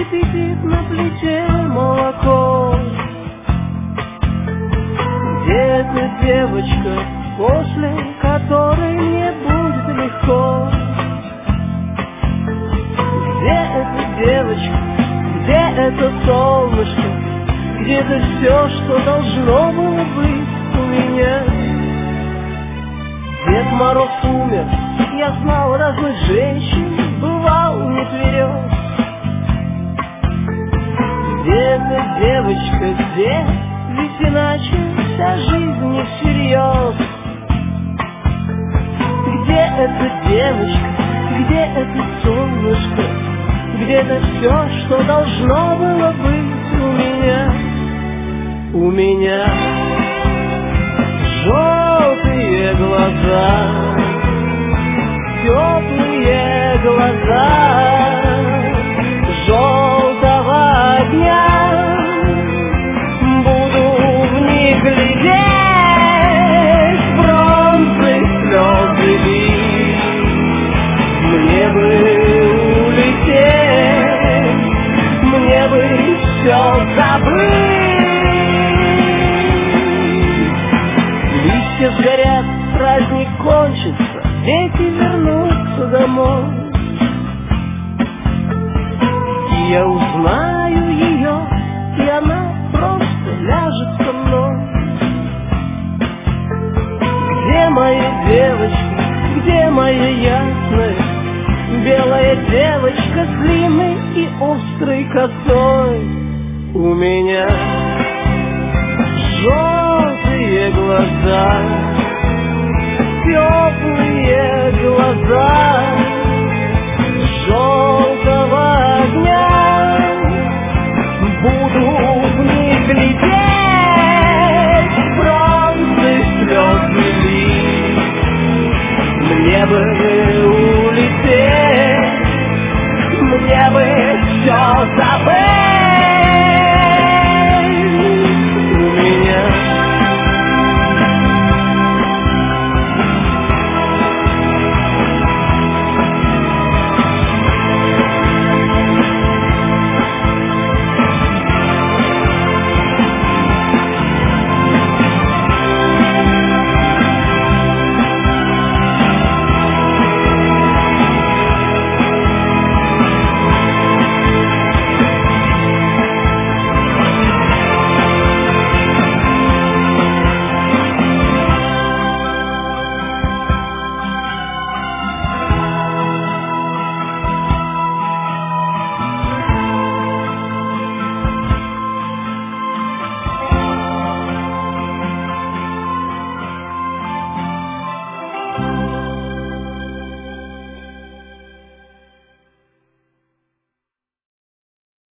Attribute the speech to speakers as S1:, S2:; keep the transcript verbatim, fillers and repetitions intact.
S1: кипятит на плите молоко. Где эта девочка, после которой мне будет легко? Где эта девочка, где это солнышко, где-то все, что должно было быть у меня? Дед Мороз умер, я знал разных женщин, бывал не тверез. Где эта девочка, где? Ведь иначе вся жизнь не всерьез. Где эта девочка, где это солнышко, где-то все, что должно было быть у меня? У меня желтые глаза, теплые глаза желтого дня. Буду в них глядеть, бронзы, слезы лить. Мне бы улететь, мне бы все забыть. Листья сгорят, праздник кончится, дети вернутся домой. И я узнаю ее, и она просто ляжет со мной. Где моя девочка, где моя ясная белая девочка с длинной и острой косой? У меня желтые глаза, теплые глаза